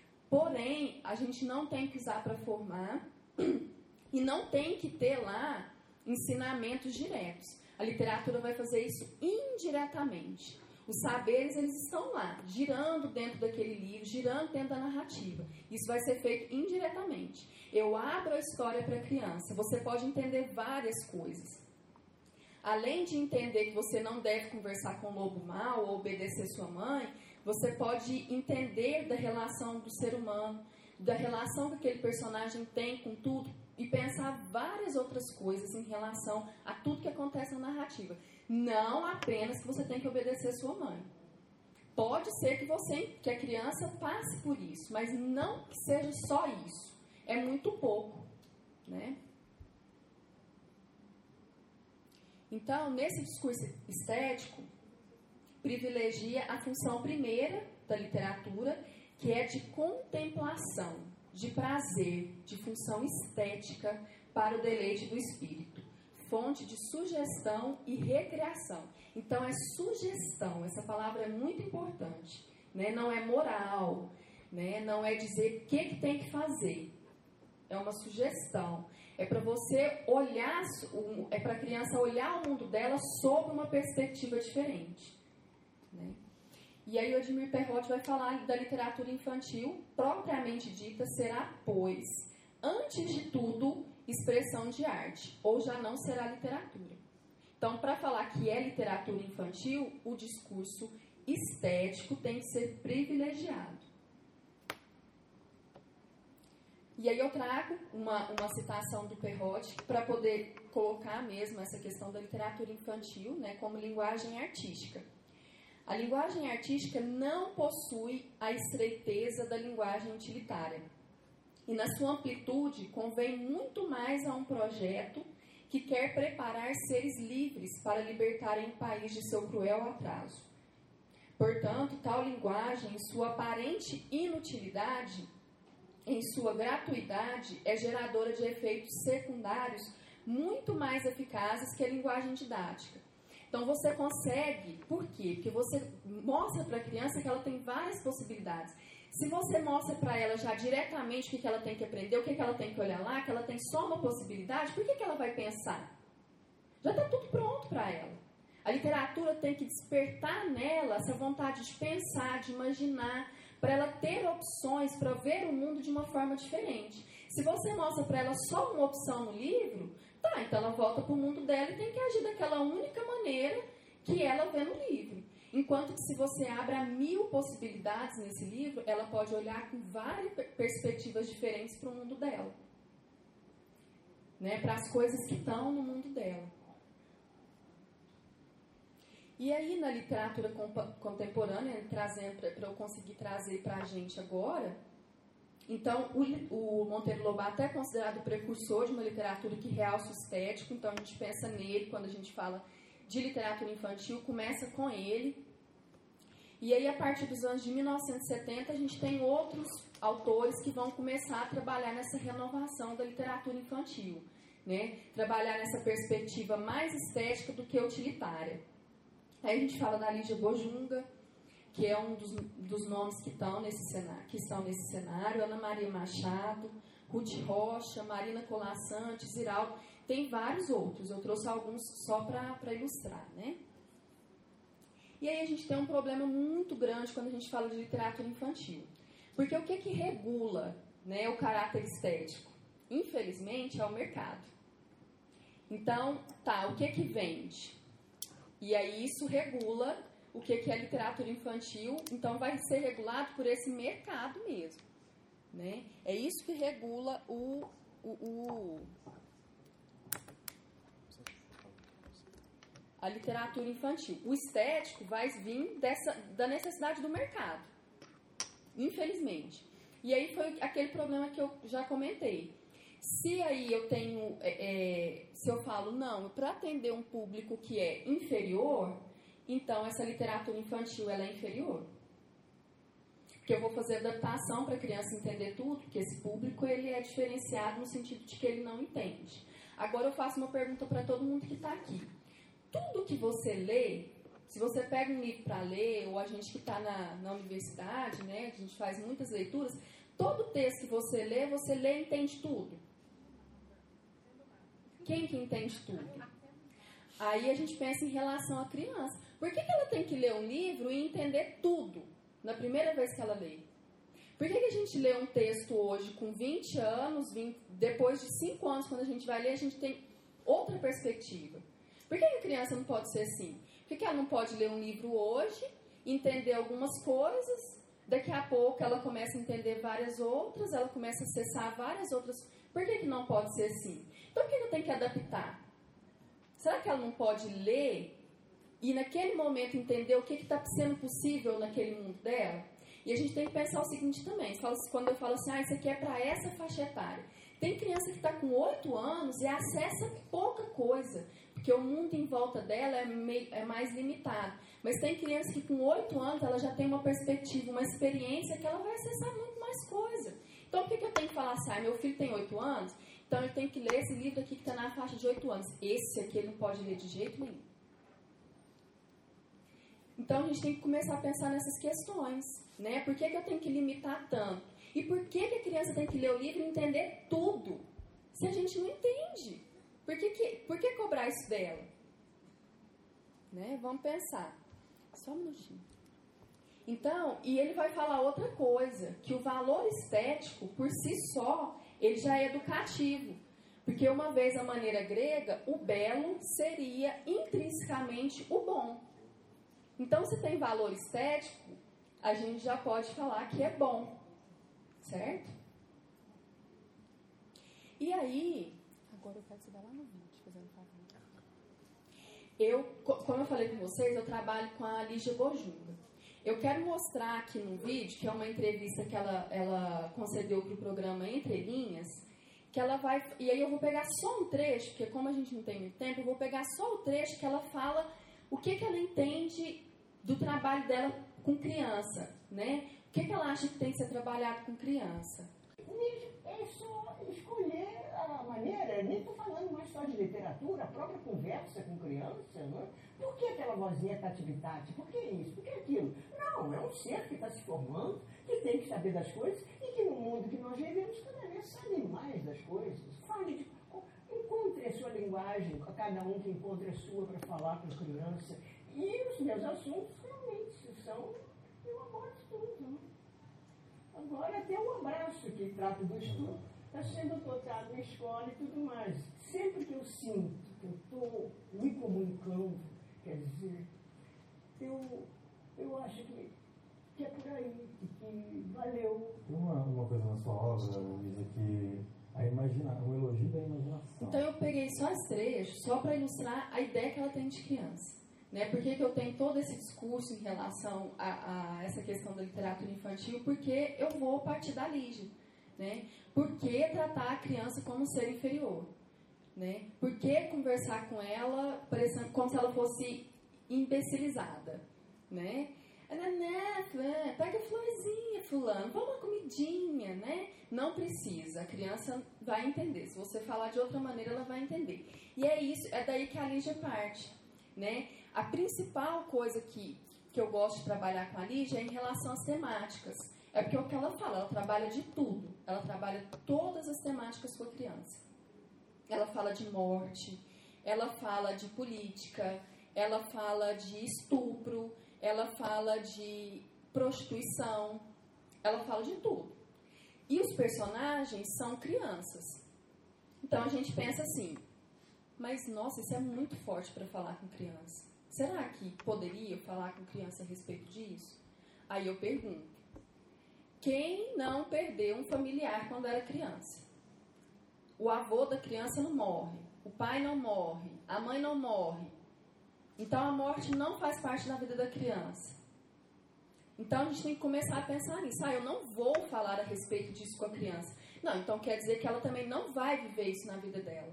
Porém, a gente não tem que usar para formar e não tem que ter lá ensinamentos diretos. A literatura vai fazer isso indiretamente. Os saberes, eles estão lá, girando dentro daquele livro, girando dentro da narrativa. Isso vai ser feito indiretamente. Eu abro a história para a criança. Você pode entender várias coisas. Além de entender que você não deve conversar com o lobo mau ou obedecer sua mãe, você pode entender da relação do ser humano, da relação que aquele personagem tem com tudo e pensar várias outras coisas em relação a tudo que acontece na narrativa. Não apenas que você tem que obedecer sua mãe. Pode ser que a criança passe por isso, mas não que seja só isso. É muito pouco, né? Então, nesse discurso estético, privilegia a função primeira da literatura, que é de contemplação, de prazer, de função estética para o deleite do espírito, fonte de sugestão e recreação. Então, é sugestão, essa palavra é muito importante, né? Não é moral, né? Não é dizer o que tem que fazer. É uma sugestão. É para você olhar, é para a criança olhar o mundo dela sob uma perspectiva diferente, né? E aí o Edmir Perrotti vai falar da literatura infantil, propriamente dita, será, pois, antes de tudo, expressão de arte, ou já não será literatura. Então, para falar que é literatura infantil, o discurso estético tem que ser privilegiado. E aí eu trago uma citação do Perrotti para poder colocar mesmo essa questão da literatura infantil, né, como linguagem artística. A linguagem artística não possui a estreiteza da linguagem utilitária. E na sua amplitude convém muito mais a um projeto que quer preparar seres livres para libertarem o país de seu cruel atraso. Portanto, tal linguagem, em sua aparente inutilidade, em sua gratuidade, é geradora de efeitos secundários muito mais eficazes que a linguagem didática. Então, você consegue, por quê? Porque você mostra para a criança que ela tem várias possibilidades. Se você mostra para ela já diretamente o que ela tem que aprender, o que ela tem que olhar lá, que ela tem só uma possibilidade, por que ela vai pensar? Já está tudo pronto para ela. A literatura tem que despertar nela essa vontade de pensar, de imaginar, para ela ter opções, para ver o mundo de uma forma diferente. Se você mostra para ela só uma opção no livro, tá, então ela volta para o mundo dela e tem que agir daquela única maneira que ela vê no livro. Enquanto que se você abre 1000 possibilidades nesse livro, ela pode olhar com várias perspectivas diferentes para o mundo dela. Né? Para as coisas que estão no mundo dela. E aí, na literatura contemporânea, trazendo para eu conseguir trazer para a gente agora, então, o Monteiro Lobato é considerado o precursor de uma literatura que realça o estético, então a gente pensa nele quando a gente fala de literatura infantil, começa com ele. E aí, a partir dos anos de 1970, a gente tem outros autores que vão começar a trabalhar nessa renovação da literatura infantil, né? Trabalhar nessa perspectiva mais estética do que utilitária. Aí a gente fala da Lígia Bojunga, que é um dos nomes que estão nesse cenário, Ana Maria Machado, Ruth Rocha, Marina Colassante, Ziraldo, tem vários outros, eu trouxe alguns só para ilustrar, né? E aí a gente tem um problema muito grande quando a gente fala de literatura infantil, porque o que regula, né, o caráter estético? Infelizmente é o mercado. Então, tá, o que vende? E aí isso regula o que é literatura infantil, então vai ser regulado por esse mercado mesmo, né? É isso que regula a literatura infantil. O estético vai vir da necessidade do mercado, infelizmente. E aí foi aquele problema que eu já comentei. Se aí eu tenho, se eu falo, não, para atender um público que é inferior, então essa literatura infantil ela é inferior. Porque eu vou fazer adaptação para a criança entender tudo, porque esse público ele é diferenciado no sentido de que ele não entende. Agora eu faço uma pergunta para todo mundo que está aqui. Tudo que você lê, se você pega um livro para ler, ou a gente que está na universidade, né, a gente faz muitas leituras, todo texto que você lê e entende tudo. Quem que entende tudo? Aí a gente pensa em relação à criança. Por que ela tem que ler um livro e entender tudo na primeira vez que ela lê? Por que a gente lê um texto hoje com 20 anos, depois de 5 anos, quando a gente vai ler, a gente tem outra perspectiva? Por que a criança não pode ser assim? Por que ela não pode ler um livro hoje, entender algumas coisas, daqui a pouco ela começa a entender várias outras, ela começa a acessar várias outras. Por que não pode ser assim? Então, por que ela tem que adaptar? Será que ela não pode ler e naquele momento entender o que está sendo possível naquele mundo dela? E a gente tem que pensar o seguinte também. Quando eu falo assim, isso aqui é para essa faixa etária. Tem criança que está com 8 anos e acessa pouca coisa, porque o mundo em volta dela é mais limitado. Mas tem criança que com 8 anos ela já tem uma perspectiva, uma experiência que ela vai acessar muito mais coisa. Então, por que eu tenho que falar assim, meu filho tem 8 anos, então ele tem que ler esse livro aqui que está na faixa de 8 anos. Esse aqui ele não pode ler de jeito nenhum. Então, a gente tem que começar a pensar nessas questões, né? Por que eu tenho que limitar tanto? E por que a criança tem que ler o livro e entender tudo? Se a gente não entende. Por que cobrar isso dela? Né? Vamos pensar. Só um minutinho. Então, e ele vai falar outra coisa, que o valor estético, por si só, ele já é educativo. Porque uma vez a maneira grega, o belo seria intrinsecamente o bom. Então, se tem valor estético, a gente já pode falar que é bom. Certo? E aí, agora eu quero que você vá lá no vídeo, fazendo favor. como eu falei com vocês, eu trabalho com a Lígia Bojunga. Eu quero mostrar aqui no vídeo, que é uma entrevista que ela concedeu para o programa Entre Linhas, que ela vai... E aí eu vou pegar só um trecho, porque como a gente não tem muito tempo, eu vou pegar só o trecho que ela fala o que ela entende do trabalho dela com criança, né? O que ela acha que tem que ser trabalhado com criança. É só escolher a maneira, nem estou falando mais só de literatura, a própria conversa com criança, não é? Por que aquela vozinha tati-bitati? Por que isso? Por que aquilo? Não, é um ser que está se formando, que tem que saber das coisas e que no mundo que nós vivemos cada vez sabe mais das coisas. Encontre a sua linguagem, cada um que encontre a sua para falar com a criança. E os meus assuntos realmente são, eu abordo tudo, não é? Agora até o abraço que trata do estudo está sendo tocado na escola e tudo mais. Sempre que eu sinto que eu estou me comunicando, quer dizer, eu acho que é por aí, que valeu. Tem uma coisa na sua obra, Luísa, que o elogio da imaginação. Então eu peguei só os trechos, só para ilustrar a ideia que ela tem de criança. Né? Por que eu tenho todo esse discurso em relação a essa questão da literatura infantil? Porque eu vou partir da Lígia. Né? Por que tratar a criança como ser inferior? Né? Por que conversar com ela como se ela fosse imbecilizada? Né? Pega a florzinha, fulano, vamos uma comidinha, né? Não precisa, a criança vai entender. Se você falar de outra maneira, ela vai entender. E é isso, é daí que a Lígia parte. Né? A principal coisa que eu gosto de trabalhar com a Lígia é em relação às temáticas. É porque o que ela fala, ela trabalha de tudo. Ela trabalha todas as temáticas com a criança. Ela fala de morte, ela fala de política, ela fala de estupro, ela fala de prostituição, ela fala de tudo. E os personagens são crianças. Então a gente pensa assim, mas nossa, isso é muito forte para falar com criança. Será que poderia falar com criança a respeito disso? Aí eu pergunto, quem não perdeu um familiar quando era criança? O avô da criança não morre, o pai não morre, a mãe não morre. Então a morte não faz parte da vida da criança. Então a gente tem que começar a pensar nisso. Eu não vou falar a respeito disso com a criança. Não, então quer dizer que ela também não vai viver isso na vida dela.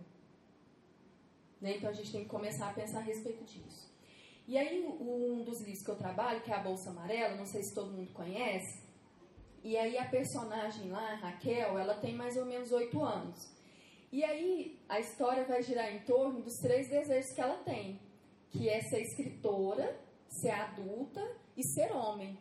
Né? Então a gente tem que começar a pensar a respeito disso. E aí um dos livros que eu trabalho, que é a Bolsa Amarela, não sei se todo mundo conhece, e aí a personagem lá, a Raquel, ela tem mais ou menos 8 anos. E aí a história vai girar em torno dos 3 desejos que ela tem, que é ser escritora, ser adulta e ser homem.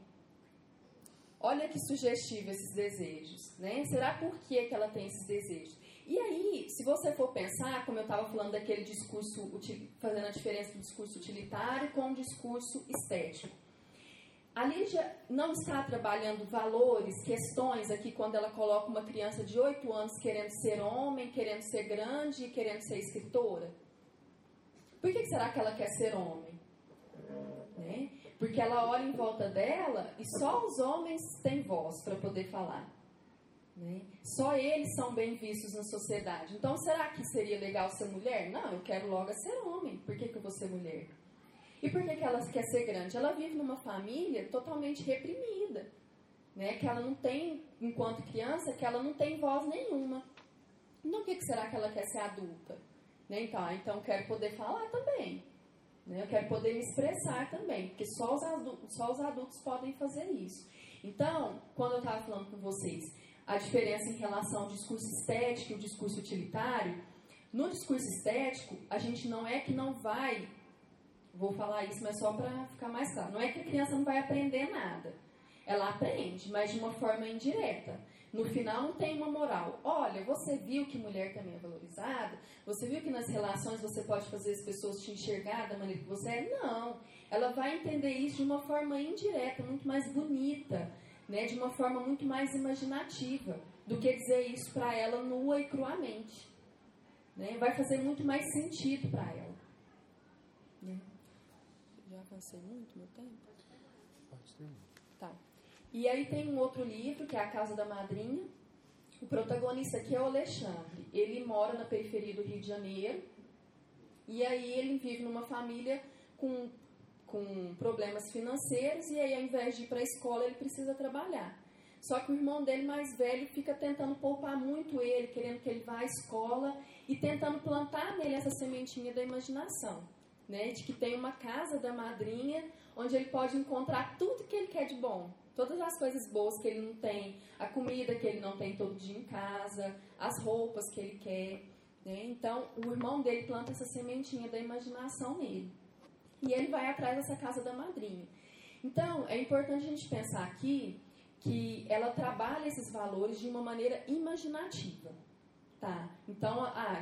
Olha que sugestivo esses desejos, né? Será por que ela tem esses desejos? E aí, se você for pensar, como eu estava falando daquele discurso, fazendo a diferença do discurso utilitário com o discurso estético. A Lígia não está trabalhando valores, questões aqui, quando ela coloca uma criança de 8 anos querendo ser homem, querendo ser grande e querendo ser escritora. Por que será que ela quer ser homem? Né? Porque ela olha em volta dela e só os homens têm voz para poder falar. Né? Só eles são bem vistos na sociedade. Então, será que seria legal ser mulher? Não, eu quero logo ser homem. Por que eu vou ser mulher? E por que ela quer ser grande? Ela vive numa família totalmente reprimida. Né? Que ela não tem, enquanto criança, que ela não tem voz nenhuma. Então, por que será que ela quer ser adulta? Né? Então eu quero poder falar também. Né? Eu quero poder me expressar também. Porque só os adultos podem fazer isso. Então, quando eu estava falando com vocês, a diferença em relação ao discurso estético e o discurso utilitário, no discurso estético, a gente não é que não vai, vou falar isso, mas só para ficar mais claro, não é que a criança não vai aprender nada. Ela aprende, mas de uma forma indireta. No final não tem uma moral. Olha, você viu que mulher também é valorizada? Você viu que nas relações você pode fazer as pessoas te enxergar da maneira que você é? Não. Ela vai entender isso de uma forma indireta, muito mais bonita, né? De uma forma muito mais imaginativa do que dizer isso para ela nua e cruamente. Né? Vai fazer muito mais sentido para ela. Né? Já avancei muito meu tempo? Pode terminar. Tá. E aí tem um outro livro, que é A Casa da Madrinha. O protagonista aqui é o Alexandre. Ele mora na periferia do Rio de Janeiro. E aí ele vive numa família com problemas financeiros e aí ao invés de ir para a escola ele precisa trabalhar. Só que o irmão dele mais velho fica tentando poupar muito ele, querendo que ele vá à escola e tentando plantar nele essa sementinha da imaginação, né? De que tem uma casa da madrinha onde ele pode encontrar tudo que ele quer de bom. Todas as coisas boas que ele não tem, a comida que ele não tem todo dia em casa, as roupas que ele quer, né? Então, o irmão dele planta essa sementinha da imaginação nele. E ele vai atrás dessa casa da madrinha. Então, é importante a gente pensar aqui que ela trabalha esses valores de uma maneira imaginativa. Tá? Então,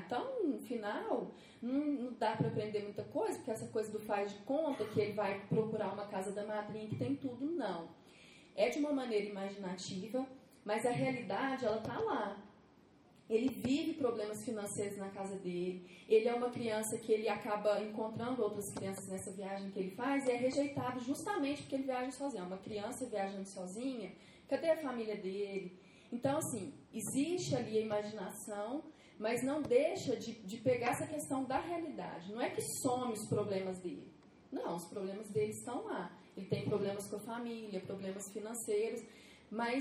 no final, não dá para aprender muita coisa, porque essa coisa do faz de conta, que ele vai procurar uma casa da madrinha que tem tudo, não. É de uma maneira imaginativa, mas a realidade, ela está lá. Ele vive problemas financeiros na casa dele, ele é uma criança que ele acaba encontrando outras crianças nessa viagem que ele faz e é rejeitado justamente porque ele viaja sozinho. É uma criança viajando sozinha, cadê a família dele? Então, assim, existe ali a imaginação, mas não deixa de pegar essa questão da realidade. Não é que some os problemas dele. Não, os problemas dele estão lá. Ele tem problemas com a família, problemas financeiros, mas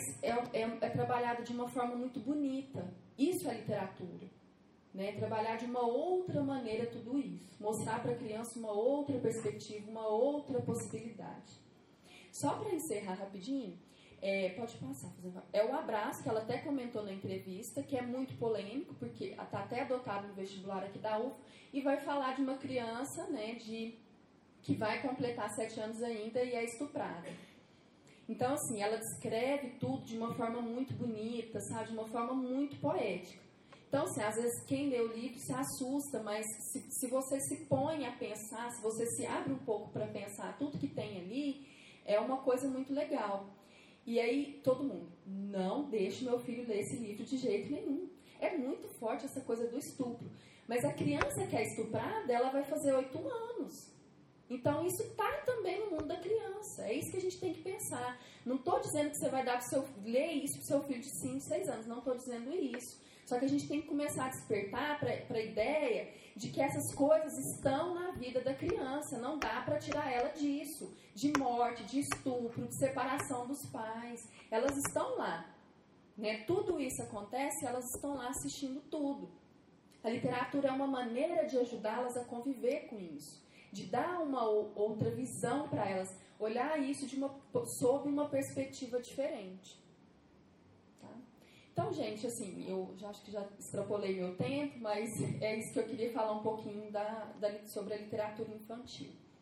é trabalhado de uma forma muito bonita. Isso é literatura, né? Trabalhar de uma outra maneira tudo isso. Mostrar para a criança uma outra perspectiva, uma outra possibilidade. Só para encerrar rapidinho, pode passar. É o abraço, que ela até comentou na entrevista, que é muito polêmico, porque está até adotado no vestibular aqui da UF, e vai falar de uma criança, né, que vai completar 7 anos ainda e é estuprada. Então, assim, ela descreve tudo de uma forma muito bonita, sabe? De uma forma muito poética. Então, assim, às vezes quem lê o livro se assusta, mas se você se põe a pensar, se você se abre um pouco para pensar tudo que tem ali, é uma coisa muito legal. E aí, todo mundo, não deixe meu filho ler esse livro de jeito nenhum. É muito forte essa coisa do estupro. Mas a criança que é estuprada, ela vai fazer 8 anos. Então, isso está também no mundo da criança. É isso que a gente tem que pensar. Não estou dizendo que você vai dar ler isso para o seu filho de 5, 6 anos. Não estou dizendo isso. Só que a gente tem que começar a despertar para a ideia de que essas coisas estão na vida da criança. Não dá para tirar ela disso. De morte, de estupro, de separação dos pais. Elas estão lá. Né? Tudo isso acontece, elas estão lá assistindo tudo. A literatura é uma maneira de ajudá-las a conviver com isso. De dar uma outra visão para elas, olhar isso sob uma perspectiva diferente. Tá? Então, gente, assim, eu já acho que já extrapolei meu tempo, mas é isso que eu queria falar um pouquinho sobre a literatura infantil.